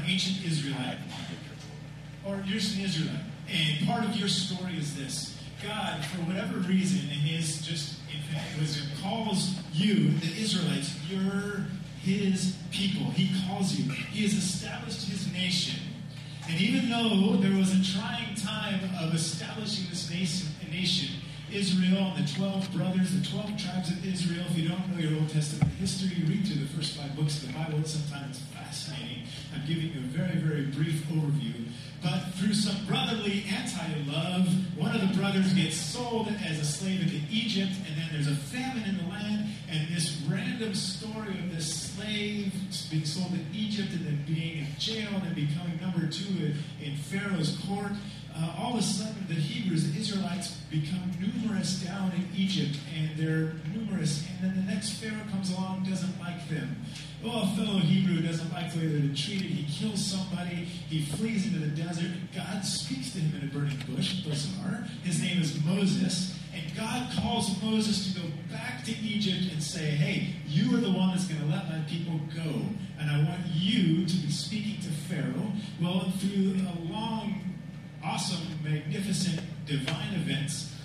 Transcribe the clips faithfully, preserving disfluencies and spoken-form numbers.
an ancient Israelite, or you're just an Israelite, and part of your story is this. God, for whatever reason, in his just infinite wisdom, calls you, the Israelites, you're his people. He calls you. He has established his nation. And even though there was a trying time of establishing this nation, nation Israel and the twelve brothers, the twelve tribes of Israel. If you don't know your Old Testament history, read through the first five books of the Bible. Sometimes it's fascinating. I'm giving you a very, very brief overview. But through some brotherly anti-love, one of the brothers gets sold as a slave into Egypt, and then there's a famine in the land, and this random story of this slave being sold to Egypt and then being in jail and then becoming number two in, in Pharaoh's court. Uh, all of a sudden, the Hebrews, the Israelites, become numerous down in Egypt, and they're numerous, and then the next Pharaoh comes along, doesn't like them. Oh, a fellow Hebrew doesn't like the way they're treated. He kills somebody. He flees into the desert. God speaks to him in a burning bush, bizarre. His name is Moses, and God calls Moses to go back to Egypt and say, hey, you are the one that's going to let my people go, and I want you to be speaking to Pharaoh. Well, through a long awesome, magnificent, divine events,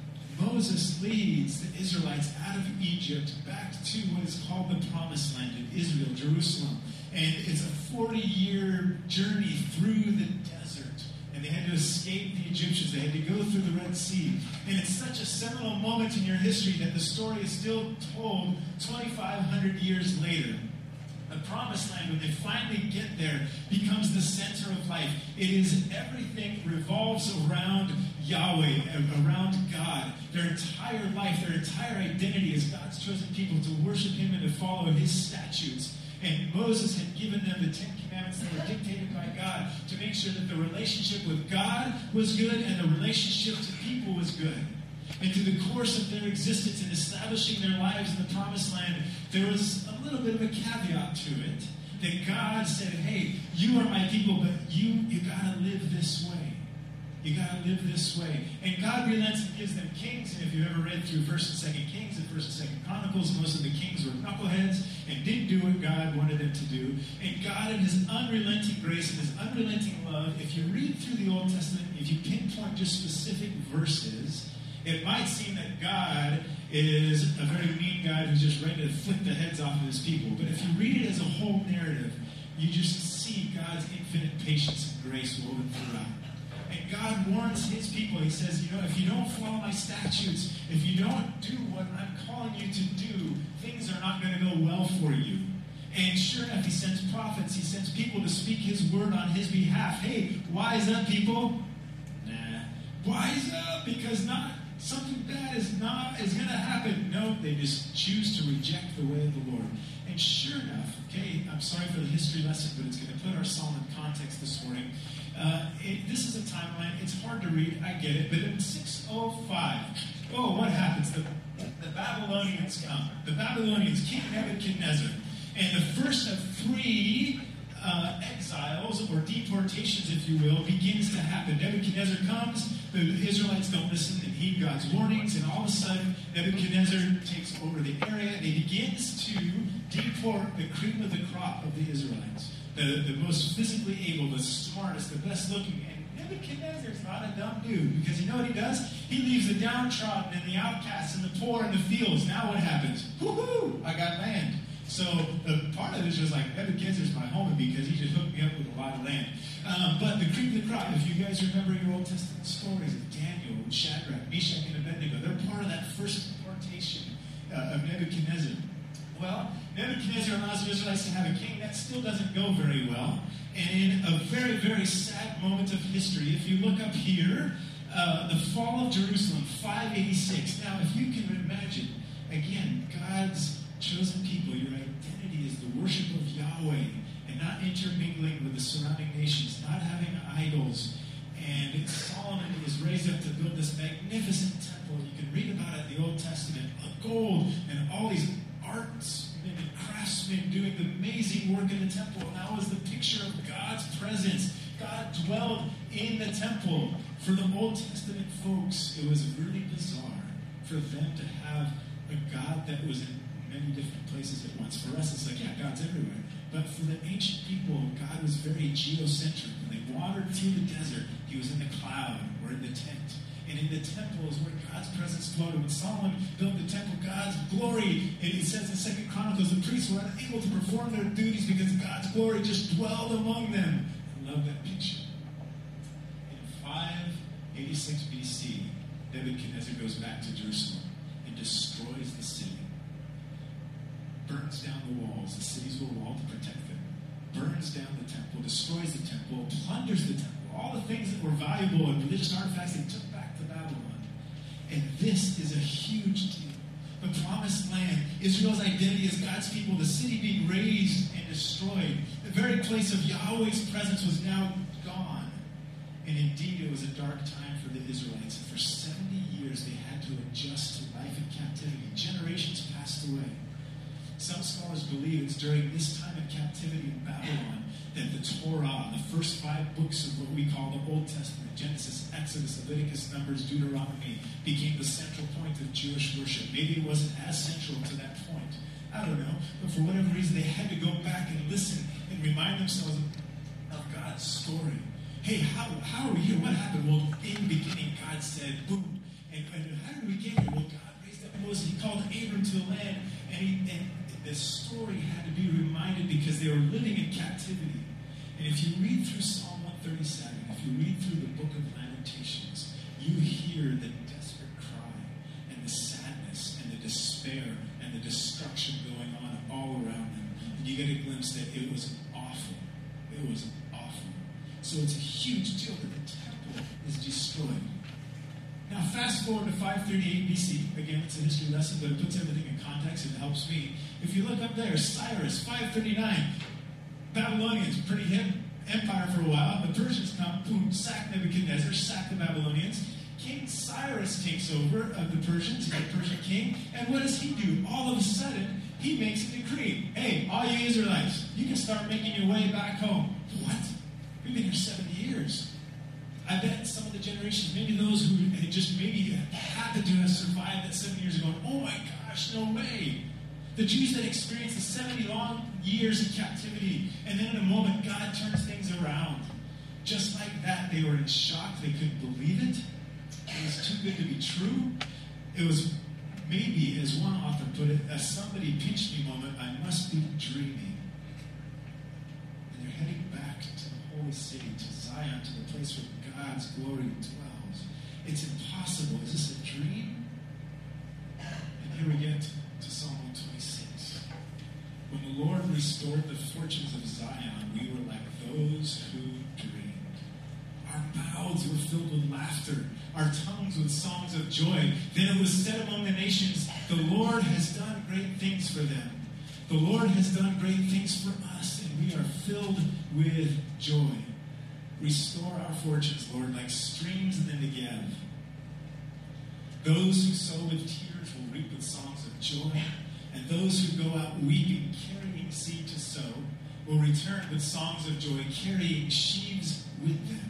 Moses leads the Israelites out of Egypt back to what is called the Promised Land in Israel, Jerusalem. And it's a forty-year journey through the desert. And they had to escape the Egyptians. They had to go through the Red Sea. And it's such a seminal moment in your history that the story is still told twenty-five hundred years later. The Promised Land, when they finally get there, becomes the center of life. It is everything revolves around Yahweh, around God. Their entire life, their entire identity is God's chosen people to worship him and to follow his statutes. And Moses had given them the Ten Commandments that were dictated by God to make sure that the relationship with God was good and the relationship to people was good. And through the course of their existence in establishing their lives in the Promised Land, there was a little bit of a caveat to it. That God said, hey, you are my people, but you, you got to live this way. You got to live this way. And God relents and gives them kings. And if you've ever read through First and Second Kings and First and Second Chronicles, most of the kings were knuckleheads and didn't do what God wanted them to do. And God, in his unrelenting grace and his unrelenting love, if you read through the Old Testament, if you pinpoint just specific verses, it might seem that God is a very mean God who's just ready to flick the heads off of his people. But if you read it as a whole narrative, you just see God's infinite patience and grace woven throughout. And God warns his people. He says, you know, if you don't follow my statutes, if you don't do what I'm calling you to do, things are not going to go well for you. And sure enough, he sends prophets. He sends people to speak his word on his behalf. Hey, wise up, people. Nah. Wise up, because not something bad is not is going to happen. No, they just choose to reject the way of the Lord. And sure enough, okay, I'm sorry for the history lesson, but it's going to put our psalm in context this morning. Uh, it, this is a timeline. It's hard to read. I get it. But in six oh five, oh, what happens? The, the Babylonians come. The Babylonians, King Nebuchadnezzar. And the first of three uh, exiles or deportations, if you will, begins to happen. Nebuchadnezzar comes. The Israelites don't listen and heed God's warnings. And all of a sudden, Nebuchadnezzar takes over the area. And he begins to deport the cream of the crop of the Israelites. The, the most physically able, the smartest, the best looking. And Nebuchadnezzar's not a dumb dude, because you know what he does? He leaves the downtrodden and the outcasts and the poor in the fields. Now what happens? Woohoo! I got land. So the part of it is just like, Nebuchadnezzar's my homie because he just hooked me up with a lot of land. Um, but the cream of the crop, if you guys remember your Old Testament stories of Daniel, Shadrach, Meshach, and Abednego, they're part of that first deportation uh, of Nebuchadnezzar. Well, Nebuchadnezzar allows the Israelites to have a king. That still doesn't go very well. And in a very, very sad moment of history, if you look up here, uh, the fall of Jerusalem, five eighty-six. Now, if you can imagine, again, God's chosen people, your identity is the worship of Yahweh and not intermingling with the surrounding nations, not having idols. And Solomon is raised up to build this magnificent temple. You can read about it in the Old Testament, of gold and all these artsmen and craftsmen doing the amazing work in the temple. And that was the picture of God's presence. God dwelled in the temple. For the Old Testament folks, it was really bizarre for them to have a God that was in many different places at once. For us, it's like, yeah, God's everywhere. But for the ancient people, God was very geocentric. When they wandered through the desert, he was in the cloud or in the tent. And in the temple is where God's presence floated. When Solomon built the temple, God's glory, and it says in Second Chronicles, the priests were unable to perform their duties because God's glory just dwelled among them. I love that picture. In five eighty-six B C, Nebuchadnezzar goes back to Jerusalem and destroys the city. Burns down the walls. The cities were walled to protect them. Burns down the temple, destroys the temple, plunders the temple. All the things that were valuable and religious artifacts they took back to Babylon. And this is a huge deal. The promised land, Israel's identity as God's people, the city being razed and destroyed. The very place of Yahweh's presence was now gone. And indeed, it was a dark time for the Israelites. And for seventy years, they had to adjust to life in captivity. Generations passed away. Some scholars believe it's during this time of captivity in Babylon that the Torah, the first five books of what we call the Old Testament, Genesis, Exodus, Leviticus, Numbers, Deuteronomy, became the central point of Jewish worship. Maybe it wasn't as central to that point. I don't know. But for whatever reason, they had to go back and listen and remind themselves of God's story. Hey, how, how are we here? What happened? Well, in the beginning, God said, boom. And, and how did we get here? Well, God raised up Moses. He called Abram to the land. And, he, and the story had to be reminded because they were living in captivity. And if you read through Psalm one thirty-seven, if you read through the book of Lamentations, you hear the desperate cry and the sadness and the despair and the destruction going on all around them. And you get a glimpse that it was awful. It was awful. So it's a huge deal that the temple is destroyed. Now, fast forward to five thirty-eight B C. Again, it's a history lesson, but it puts everything in context and it helps me. If you look up there, Cyrus, five thirty-nine. Babylonians, pretty hip empire for a while. The Persians come, boom, sack Nebuchadnezzar, sack the Babylonians. King Cyrus takes over of the Persians, he's the Persian king. And what does he do? All of a sudden, he makes a decree. Hey, all you Israelites, you can start making your way back home. What? We've been here seventy years. I bet some of the generations, maybe those who had just maybe happened to have survived that seven years ago, oh my gosh, no way. The Jews that experienced the seventy long years in captivity, and then in a moment, God turns things around. Just like that, they were in shock. They couldn't believe it. It was too good to be true. It was maybe, as one author put it, a somebody pinched me moment, I must be dreaming. And they're heading back to the holy city, to Zion, to the place where God's glory dwells. It's impossible. Is this a dream? And here we get to Psalm one twenty-six. When the Lord restored the fortunes of Zion, we were like those who dreamed. Our mouths were filled with laughter, our tongues with songs of joy. Then it was said among the nations, the Lord has done great things for them. The Lord has done great things for us, and we are filled with joy. Restore our fortunes, Lord, like streams in the Negev. Those who sow with tears will reap with songs of joy, and those who go out weeping, carrying seed to sow, will return with songs of joy, carrying sheaves with them.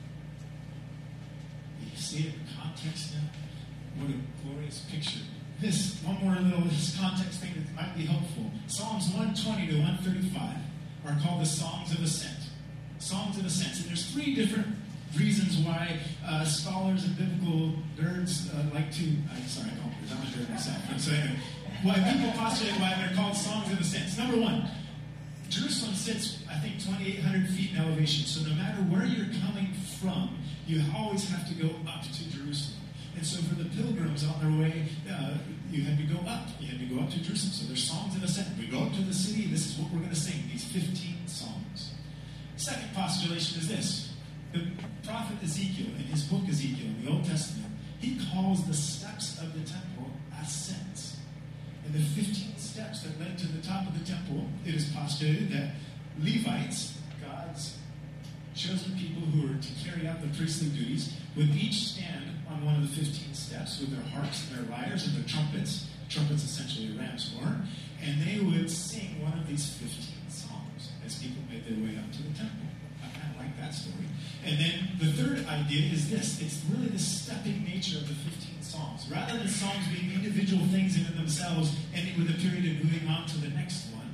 You see it in context now? What a glorious picture. This, one more little this context thing that might be helpful. Psalms one twenty to one thirty-five are called the Songs of Ascent. Songs of Ascent. And there's three different reasons why uh, scholars and biblical nerds uh, like to, I'm sorry, I call it, I'm a nerd myself. So anyway, why people postulate why they're called Songs of Ascent. Number one, Jerusalem sits, I think, twenty-eight hundred feet in elevation. So no matter where you're coming from, you always have to go up to Jerusalem. And so for the pilgrims on their way, uh, you had to go up. You had to go up to Jerusalem. So there's songs of ascent. We go up to the city. This is what we're going to sing, these fifteen songs. Second postulation is this. The prophet Ezekiel, in his book Ezekiel, in the Old Testament, he calls the steps of the temple ascents. And the fifteen steps that led to the top of the temple, it is postulated that Levites, God's chosen people who are to carry out the priestly duties, would each stand on one of the fifteen steps with their harps and their lyres and their trumpets. Trumpets essentially a ram's horn. And they would sing one of these fifteen songs as people made their way up to the temple. I kind of like that story. And then the third idea is this. It's really the stepping nature of the fifteen songs. Rather than songs being individual things in and themselves, ending with a period and moving on to the next one,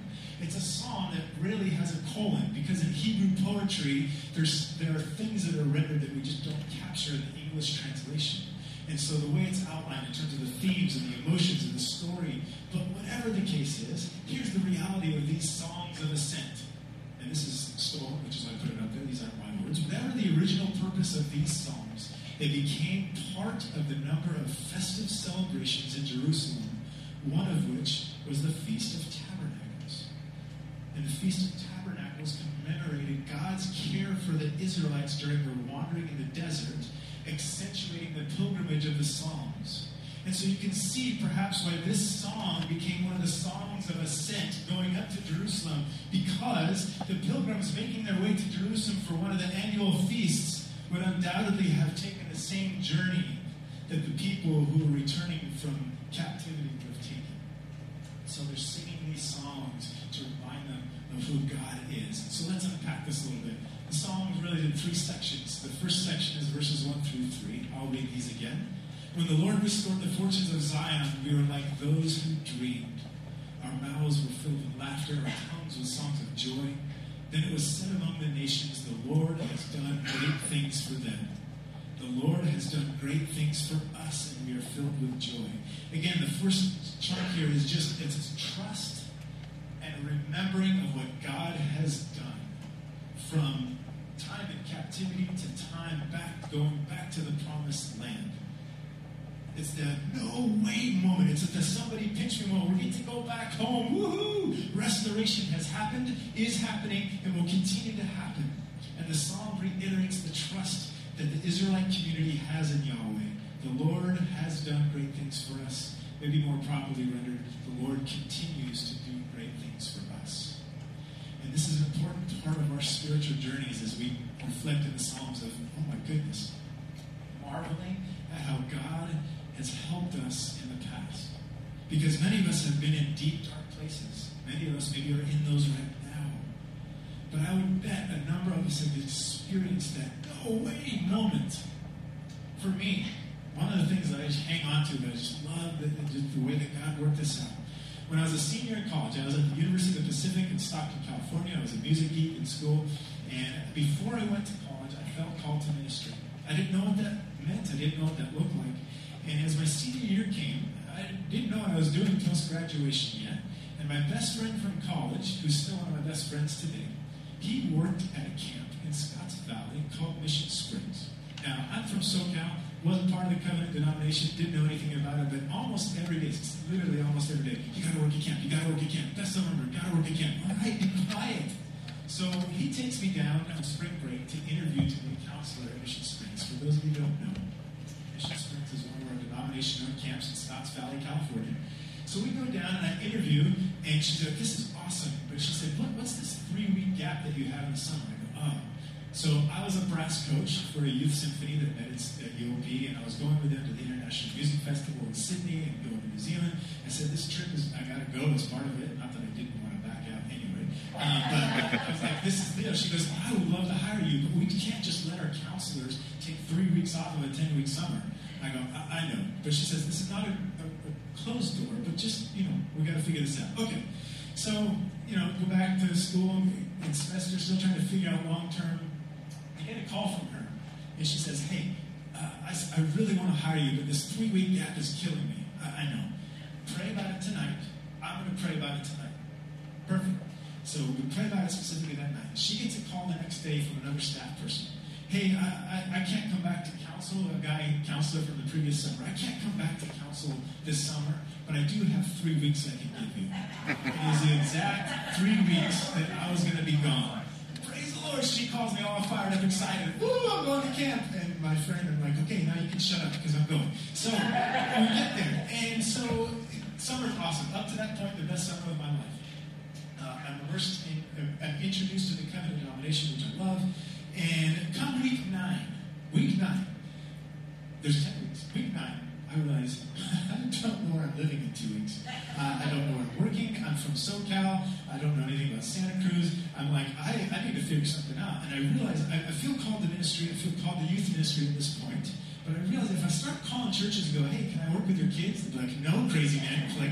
It's a psalm that really has a colon, because in Hebrew poetry, there's there are things that are rendered that we just don't capture in the English translation. And so the way it's outlined in terms of the themes and the emotions and the story, but whatever the case is, here's the reality of these songs of ascent. And this is stolen, which is why I put it up there. These aren't my words. Whatever the original purpose of these songs, they became part of the number of festive celebrations in Jerusalem, one of which was the Feast of Tabernacles. And the Feast of Tabernacles commemorated God's care for the Israelites during their wandering in the desert, accentuating the pilgrimage of the Psalms. And so you can see perhaps why this song became one of the songs of ascent going up to Jerusalem, because the pilgrims making their way to Jerusalem for one of the annual feasts would undoubtedly have taken the same journey that the people who were returning from captivity would have taken. So they're singing these songs to remind them of who God is. So let's unpack this a little bit. The song is really in three sections. The first section is verses one through three. I'll read these again. When the Lord restored the fortunes of Zion, we were like those who dreamed. Our mouths were filled with laughter, our tongues with songs of joy. Then it was said among the nations, the Lord has done great things for them. The Lord has done great things for us, and we are filled with joy. Again, the first chunk here is just, it's trust and remembering of what God has done. From time in captivity to time back, going back to the promised land. It's the no way moment. It's the somebody pinch me moment. We get to go back home. Woohoo! Restoration has happened, is happening, and will continue to happen. And the psalm reiterates the trust that the Israelite community has in Yahweh. The Lord has done great things for us. Maybe more properly rendered, the Lord continues to do great things for us. And this is an important part of our spiritual journeys as we reflect in the Psalms of, oh my goodness, marveling at how God has helped us in the past. Because many of us have been in deep, dark places. Many of us maybe are in those right now. But I would bet a number of us have experienced that no way moment. For me, one of the things that I just hang on to, that I just love the, the, the way that God worked this out. When I was a senior in college, I was at the University of the Pacific in Stockton, California. I was a music geek in school. And before I went to college, I felt called to ministry. I didn't know what that meant. I didn't know what that looked like. And as my senior year came, I didn't know what I was doing post-graduation yet. And my best friend from college, who's still one of my best friends today, he worked at a camp in Scotts Valley called Mission Springs. Now, I'm from SoCal, wasn't part of the covenant denomination, didn't know anything about it, but almost every day, literally almost every day, you gotta work at camp, you gotta work at camp, best summer member, gotta work at camp. All right, be quiet. So he takes me down on spring break to interview to be a counselor at Mission Springs. For those of you who don't know, Mission Springs is one of our denominational camps in Scotts Valley, California. So we go down and I interview, and she said, this is awesome. But she said, what, what's this three-week gap that you have in the summer? I go, oh. So I was a brass coach for a youth symphony that met at U O P, and I was going with them to the International Music Festival in Sydney and going to New Zealand. I said, this trip is, I got to go as part of it. Not that I didn't want to back out anyway. Um, but I was like, this is deal. She goes, well, I would love to hire you, but we can't just let our counselors take three weeks off of a ten-week summer. I go, I, I know. But she says, this is not a, a, a closed door, but just, you know, we got to figure this out. Okay. So, you know, go back to school in semester, still trying to figure out long-term. I get a call from her, and she says, hey, uh, I, I really want to hire you, but this three-week gap is killing me. I, I know. Pray about it tonight. I'm going to pray about it tonight. Perfect. So we pray about it specifically that night. She gets a call the next day from another staff person. Hey, I, I, I can't come back to counsel, a guy counselor from the previous summer. I can't come back to counsel this summer, but I do have three weeks I can give you. It is the exact three weeks that I was going to be gone. Praise the Lord. She calls me all fired up, excited. Woo, I'm going to camp. And my friend, I'm like, okay, now you can shut up because I'm going. So we get there. And so summer's awesome. Up to that point, the best summer of my life. Uh, I'm immersed in, uh, I'm introduced to the covenant denomination, which I love. And come week nine, week nine, there's ten weeks. Week nine, I realize I don't know where I'm living in two weeks. Uh, I don't know where I'm working. I'm from SoCal. I don't know anything about Santa Cruz. I'm like, I, I need to figure something out. And I realize I, I feel called to ministry. I feel called to youth ministry at this point. But I realize if I start calling churches and go, hey, can I work with your kids? They'll be like, no, crazy man. Like,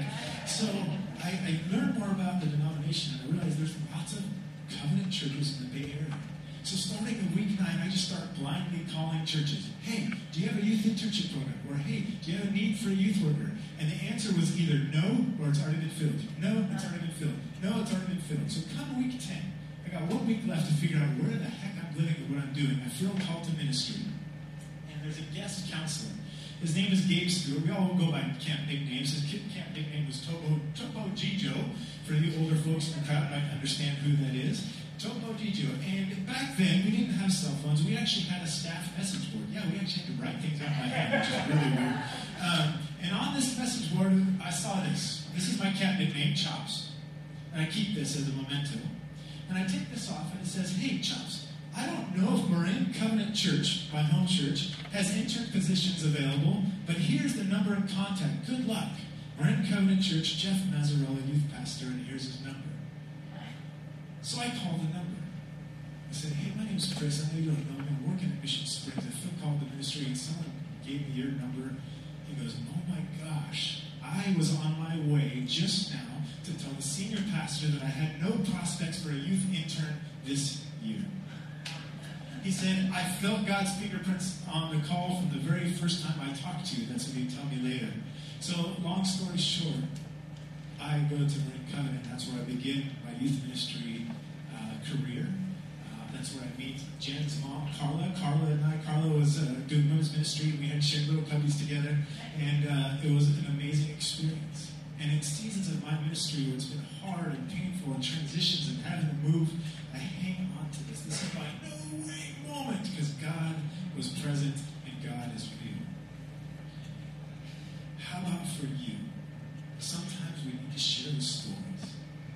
So I, I learned more about the denomination, and I realized there's lots of covenant churches in the Bay Area. So starting in week nine, I just start blindly calling churches. Hey, do you have a youth internship program? Or hey, do you have a need for a youth worker? And the answer was either no, or it's already been filled. No, it's already been filled. No, it's already been filled. So come week ten, I got one week left to figure out where the heck I'm living and what I'm doing. I feel called to ministry. And there's a guest counselor. His name is Gabe Stewart. We all go by camp nicknames. His camp nickname was Topo, Topo Gijo. For you older folks in the crowd might understand who that is. Topo Gijo. And back then, we didn't have cell phones. We actually had a staff message board. Yeah, we actually had to write things out by hand, which is really weird. Um, and on this message board, I saw this. This is my cat nickname, Chops. And I keep this as a memento. And I take this off, and it says, hey, Chops, I don't know if Marin Covenant Church, my home church, has intern positions available, but here's the number of contact. Good luck. Marin Covenant Church, Jeff Mazzarella, youth pastor, and here's his number. So I called the number. I said, hey, my name's Chris. I know you don't know me. I'm working at Mission Springs. I feel called to ministry, and someone gave me your number. He goes, oh my gosh. I was on my way just now to tell the senior pastor that I had no prospects for a youth intern this year. He said, I felt God's fingerprints on the call from the very first time I talked to you. That's what he'd tell me later. So, long story short, I go to Marin Covenant. That's where I begin my youth ministry uh, career. Uh, that's where I meet Jen's mom, Carla. Carla and I, Carla was uh, doing women's ministry. We had shared little puppies together, and uh, it was an amazing experience. And in seasons of my ministry where it's been hard and painful and transitions and having to move, I hang on to this. This is my no way moment because God was present and God is real. How about for you? Sometimes we need to share the stories.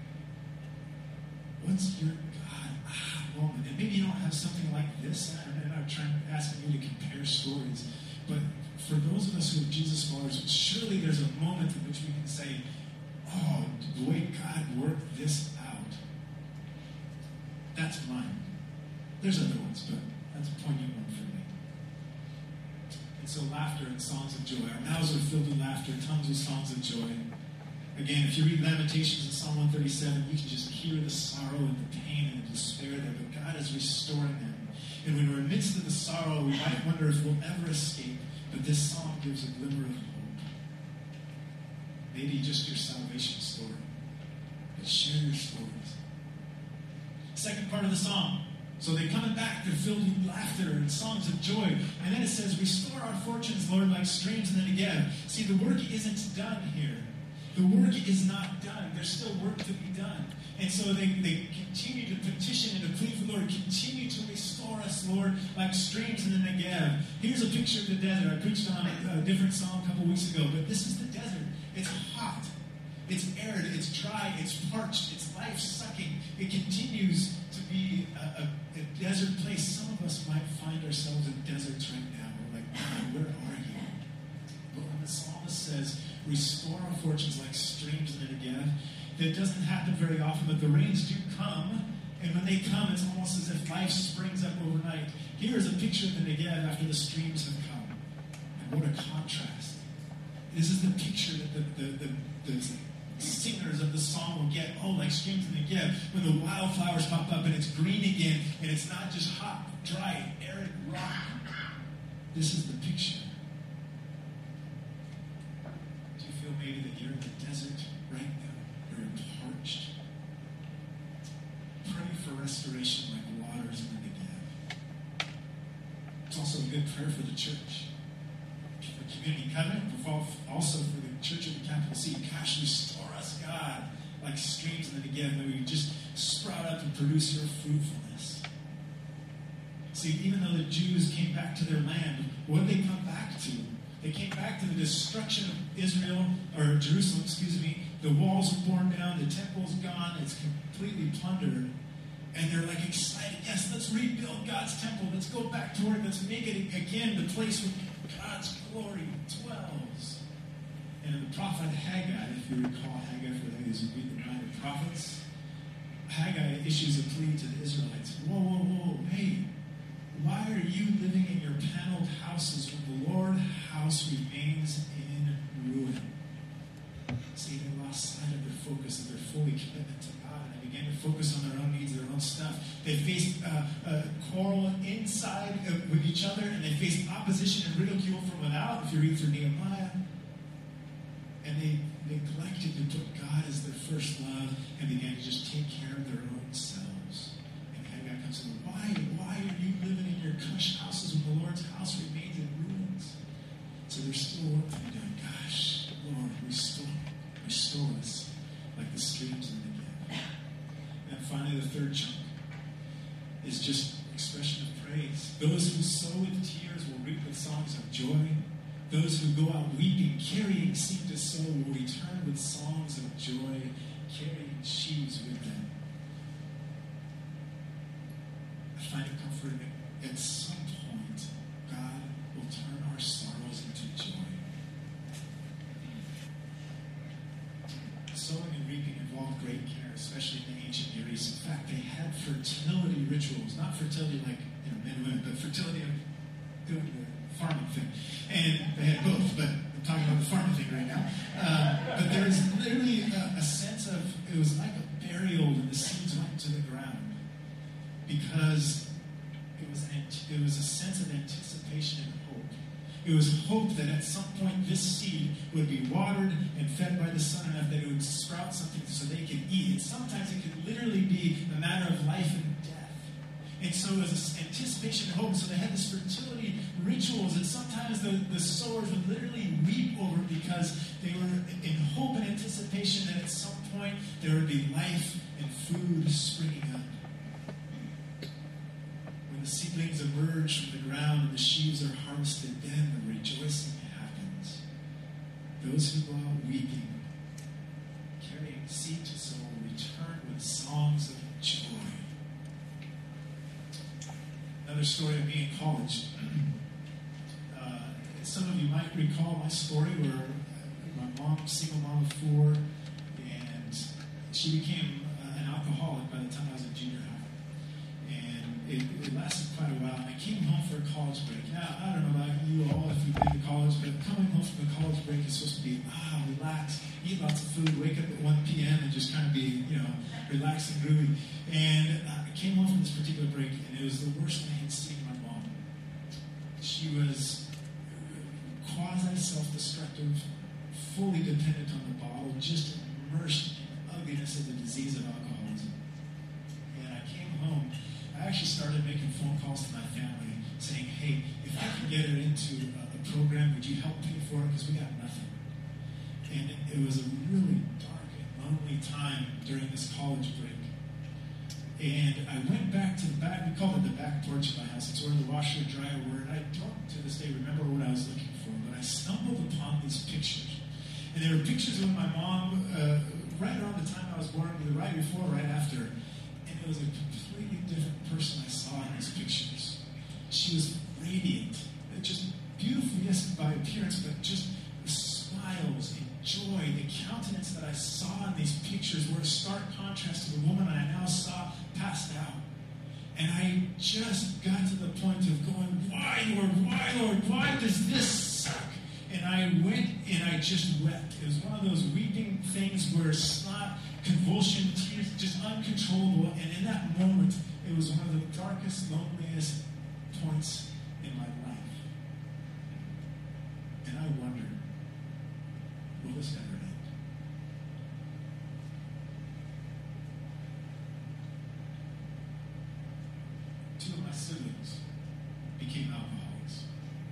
What's your God ah moment? And maybe you don't have something like this. I'm not trying asking you to compare stories, but for those of us who are Jesus followers, surely there's a moment in which we can say, oh, the way God worked this out. That's mine. There's other ones, but that's a poignant one for me. And so laughter and songs of joy. Our mouths are filled with laughter, tongues with songs of joy. Again, if you read Lamentations in Psalm one thirty-seven, you can just hear the sorrow and the pain and the despair there, but God is restoring them. And when we're in the midst of the sorrow, we might wonder if we'll ever escape, but this song gives a glimmer of hope. Maybe just your salvation story, but share your stories. Second part of the song. So they're coming back, they're filled with laughter and songs of joy. And then it says, restore our fortunes, Lord, like streams in the Negev. See, the work isn't done here. The work is not done. There's still work to be done. And so they, they continue to petition and to plead for the Lord. Continue to restore us, Lord, like streams in the Negev. Here's a picture of the desert. I preached on a, a different song a couple weeks ago, but this is the desert. It's hot. It's arid. It's dry. It's parched. It's life-sucking. It continues to be a, a, a desert place. Some of us might find ourselves in deserts right now. We're like, God, where are you? But when the psalmist says, restore our fortunes like streams in the Negev, that doesn't happen very often, but the rains do come, and when they come, it's almost as if life springs up overnight. Here is a picture of the Negev after the streams have come. And what a contrast. This is the picture that the, the, the, the singers of the song will get. Oh, like streams in the Negev, when the wildflowers pop up and it's green again, and it's not just hot, dry, arid rock. This is the picture. Do you feel maybe that you're in the desert right now? You're parched. Pray for restoration like waters in the Negev. It's also a good prayer for the church. For Community Covenant, but also for the Church of the Capital C. Gosh, restore us, God, like streams in the Negev, that we just sprout up and produce your fruitfulness. See, even though the Jews came back to their land, what did they come back to? They came back to the destruction of Israel, or Jerusalem, excuse me. The walls were torn down, the temple's gone, it's completely plundered. And they're like excited, yes, let's rebuild God's temple. Let's go back to it. Let's make it again the place where God's glory dwells. And the prophet Haggai, if you recall Haggai, for those who read the minor prophets, Haggai issues a plea to the Israelites. Whoa, whoa, whoa, hey, why are you living in your paneled houses when the Lord's house remains in ruin? See, they lost focus that they're fully committed to God, and they began to focus on their own needs, their own stuff. They faced uh, a quarrel inside uh, with each other, and they faced opposition and ridicule from without, if you read through Nehemiah. And they neglected to put God as their first love and began to just take care of their own selves. And Haggai comes to them, why, why are you living in your cush houses when the Lord's house remains in ruins? So there's still work to be done. Gosh, Lord, restore, restore us like the streams in the Negev. And finally, the third chunk is just expression of praise. Those who sow with tears will reap with songs of joy. Those who go out weeping, carrying seed to sow, will return with songs of joy, carrying sheaves with them. I find it comforting that at some point, God will turn our sorrows into joy. Sowing and reaping involved great care, especially in the ancient Near East. In fact, they had fertility rituals, not fertility like you know, men and women, but fertility of doing the farming thing. And they had both, but I'm talking about the farming thing right now. Uh, but there was literally a, a sense of, it was like a burial when the seeds went to the ground. Because it was, it was a sense of anticipation and hope. It was hope that at some point this seed would be watered and fed by the sun enough that it would sprout something so they could eat. And sometimes it could literally be a matter of life and death. And so it was an anticipation and hope. So they had this fertility rituals, and sometimes the, the sowers would literally weep over it because they were in hope and anticipation that at some point there would be life and food springing up. When the seedlings emerge from the ground and the sheaves are harvested, then the rejoicing happens. Those who go out weeping, carrying seed to sow, return with songs of joy. Another story of me in college. Uh, some of you might recall my story where my mom, single mom of four, and she became uh, an alcoholic by the time I was in junior high. And it, it lasted quite a while. And I came home for a college break. Now, I don't know about you all if you've been to college, but coming home from a college break is supposed to be, ah, relax, eat lots of food, wake up at one p.m. and just kind of be, you know, relaxed and groovy. And I came home from this particular break, and it was the worst I had seen my mom. She was quasi-self-destructive, fully dependent on the bottle, just immersed in the ugliness of the disease of alcoholism. And I came home, I actually started making phone calls to my family saying, hey, if I can get her into a, a program, would you help pay for it? Because we got nothing. And it, it was a really dark and lonely time during this college break. And I went back to the back, we called it the back porch of my house. It's where the washer and dryer were. And I don't to this day remember what I was looking for, but I stumbled upon these pictures. And there were pictures of my mom uh, right around the time I was born, either right before or right after. And it was a completely different person I saw in these pictures. She was radiant, just beautiful, yes, by appearance, but just the smiles and joy, the countenance that I saw in these pictures were a stark contrast to the woman I now saw passed out. And I just got to the point of going, why, Lord, why, Lord, why does this suck? And I went and I just wept. It was one of those weeping things where snot, convulsion, tears, just uncontrollable. And in that moment, it was one of the darkest, loneliest points in my life. And I wondered, will this ever end? Two of my siblings became alcoholics.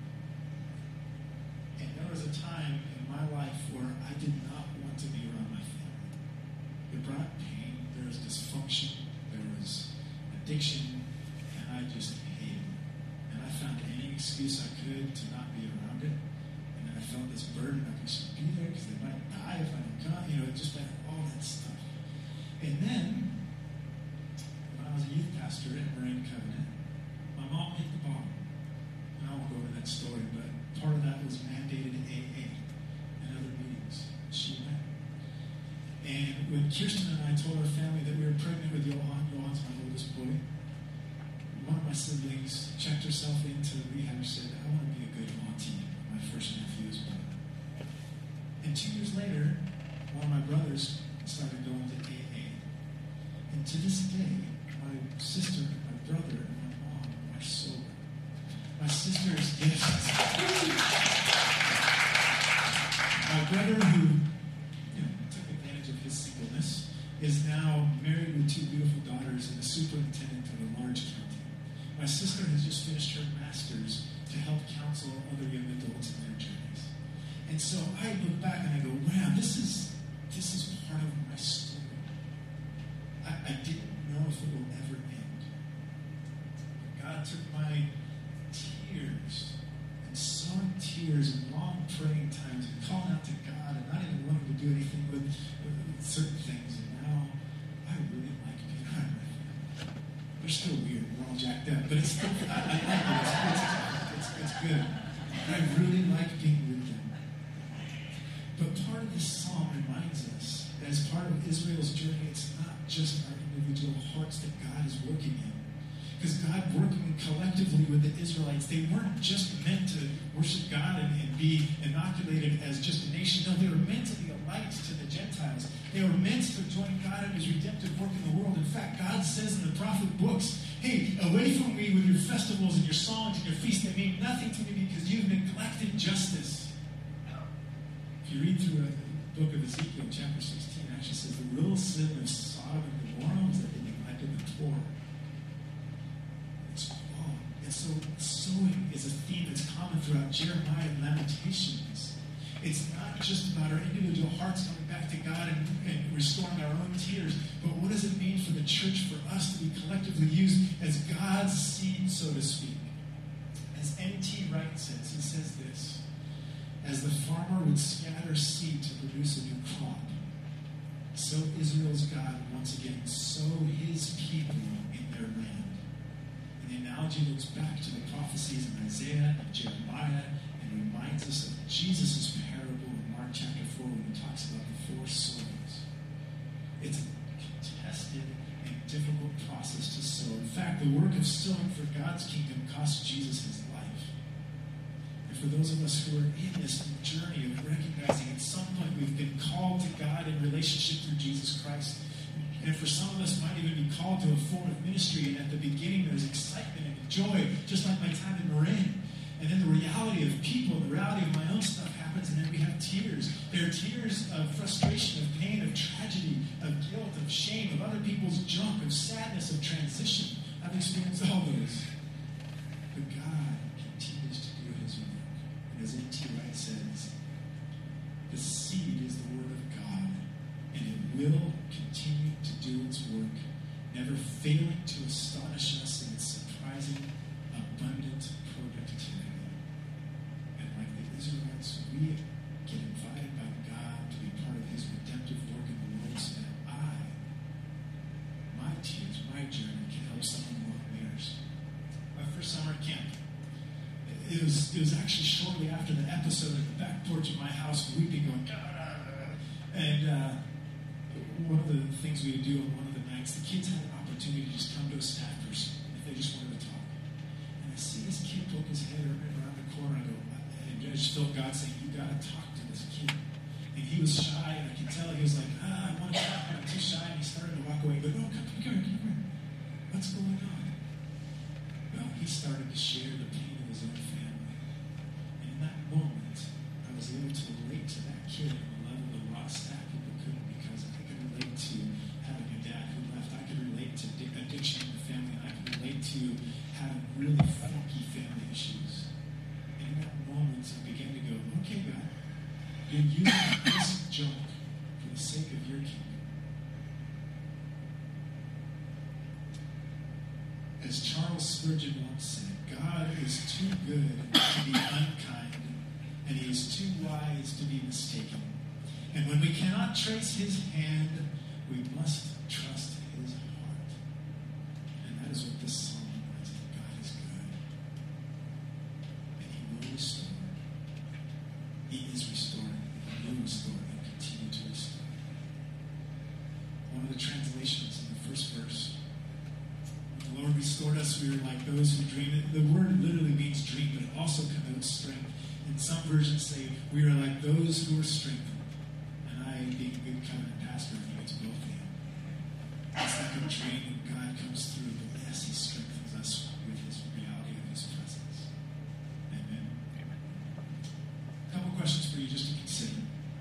And there was a time in my life where I did not want to be around my family. It brought pain, there was dysfunction, there was addiction, and I just hated it. And I found any excuse I could to not be around it. And then I felt this burden of I should be there because they might die if I don't come. You know, it just like all that stuff. And then, when I was a youth pastor at Moraine Covenant, my mom hit the bottom. And I won't go into that story, but part of that was mandated A A and other meetings. She went. And when Kirsten and I told our family that we were pregnant with Johan, Johan's my oldest boy, one of my siblings checked herself into rehab and said, I want to be a good auntie. My first nephew is born. And two years later, one of my brothers started going to A A. And to this day, my sister, my brother, and my mom are sober. My sister's gifts. My brother, who you know, took advantage of his singleness, is now married with two beautiful daughters and a superintendent of a large county. My sister has just finished her master's to help counsel other young adults in their journeys. And so I look back and I go, wow, this is this is part of my story. I, I didn't know if it will ever end. God took my tears and sowing tears and long praying times and calling out to God and not even wanting to do anything with, with, with certain things. And now I really like being around them. They're still weird. We're all jacked up. But it's still, I, I like it. It's, it's, it's, it's good. I really like being with them. But part of this psalm reminds us that as part of Israel's journey, it's not just our individual hearts that God is working in. Because God working collectively with the Israelites, they weren't just meant to worship God and, and be inoculated as just a nation. No, they were meant to be a light to the Gentiles. They were meant to join God in his redemptive work in the world. In fact, God says in the prophet books, hey, away from me with your festivals and your songs and your feasts. They mean nothing to me because you've neglected justice. If you read through the book of Ezekiel, chapter sixteen, it actually says the real sin of Sodom and Gomorrah was that they neglected the Torah. It's wrong. And so sowing is a theme that's common throughout Jeremiah and Lamentations. It's not just about our individual hearts coming back to God and, and restoring our own tears, but what does it mean for the church, for us to be collectively used as God's seed, so to speak? As N T Wright says, he says this, as the farmer would scatter seed to produce a new crop, so Israel's God once again sow his people in their land. And the analogy looks back to the prophecies in Isaiah and Jeremiah and reminds us of Jesus' parable in Mark chapter four when he talks about the four soils. It's a contested and difficult process to sow. In fact, the work of sowing for God's kingdom cost Jesus his life. And for those of us who are in this journey of recognizing at some point we've been called to God in relationship through Jesus Christ, and for some of us might even be called to a form of ministry, and at the beginning there's excitement and joy, just like my time in Marin. And then the reality of people, the reality of my own stuff happens, and then we have tears. There are tears of frustration, of pain, of tragedy, of guilt, of shame, of other people's junk, of sadness, of transition. I've experienced all those. But God continues to do his work. And as N T Wright says, the seed is the word of God, and it will continue to do its work, never failing to astonish us in its surprising, abundant productivity. And like the Israelites, we get invited by God to be part of his redemptive work in the world so that I, my tears, my journey can help someone walk theirs. My first summer camp, it was, it was actually shortly after the episode at the back porch of my house, weeping, going, ah, and uh, one of the things we would do on one of the nights, the kids had an opportunity to just come to a staff person if they just wanted to talk. And I see this kid poke his head around the corner, and I go, and I just felt God saying, you got to talk to this kid. And he was shy, and I could tell he was like, ah, I want to talk, but I'm too shy. And he started to walk away. But no, come, come here, come here. What's going on? Well, he started to share the pain of his own family. And in that moment, I was able to relate to that kid on a level that a lot of staff people couldn't, because I could relate to having a dad who left. I could relate to addiction in the family. And I could relate to having really funky family issues. And in that moment, I began to go, okay, God, you're using this junk for the sake of your kingdom. As Charles Spurgeon once said, God is too good to be unkind, and he is too wise to be mistaken. And when we cannot trace his hand, we must trust his heart. And that is what this psalm reminds us. God is good. And he will restore. He is restoring. He will restore and continue to restore. One of the translations in the first verse, when the Lord restored us, we were like those who dream. The word literally means dream, but it also connotes strength. And some versions say we are like those who are strengthened. And I, being a good covenant pastor, I think it's of drain when God comes through, but yes, he strengthens us with his reality of his presence. Amen. Amen. A couple questions for you just to consider.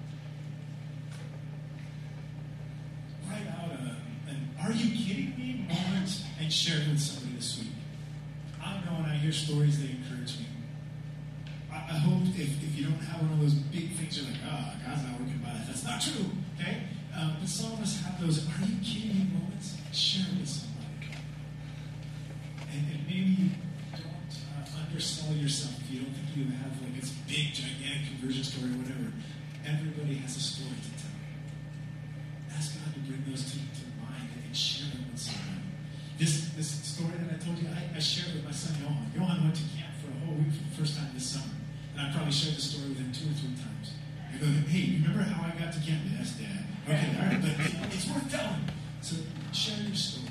Write out a, an "Are you kidding me?" moment and share it with somebody this week. I know when I hear stories, they encourage me. I, I hope if, if you don't have one of those big things, you're like, oh, God's not working by that. That's not true, okay? Um, but some of us have those "Are you kidding me?" moments. Share it with somebody. And, and maybe you don't uh, undersell yourself if you don't think you have like this big, gigantic conversion story or whatever. Everybody has a story to tell. Ask God to bring those to, to mind and share them with somebody. This this story that I told you, I, I shared with my son Johan. Johan went to camp for a whole week for the first time this summer. And I probably shared the story with him two or three times. I go, hey, remember how I got to camp? Yes, Dad. Okay, all right, but it, it's worth telling. So share your story.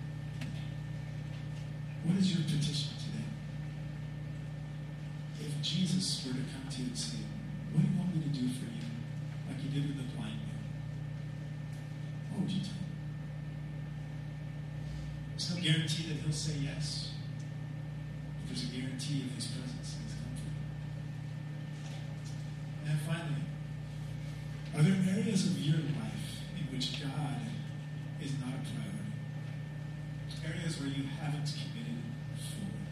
What is your petition today? If Jesus were to come to you and say, what do you want me to do for you? Like you did with the blind man. What would you tell him? There's no guarantee that he'll say yes. But there's a guarantee of his presence and his comfort. And finally, are there areas of your life in which God is not a priority? Areas where you haven't committed fully.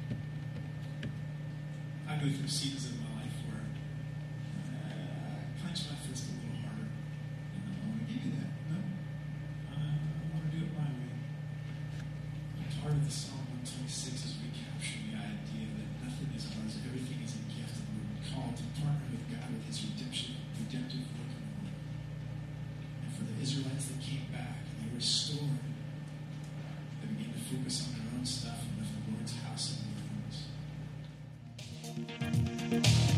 I go through seasons of my life where uh, I clench my fist a little harder. And I don't want to give you that. No. Uh, I want to do it my way. Part of the Psalm one twenty-six is recapturing the idea that nothing is ours, everything is a gift, and we're called to partner with God with his redemption, redemptive work in the world. And for the Israelites that came back and they were restored, they began to focus on their own stuff and left the Lord's house in their rooms.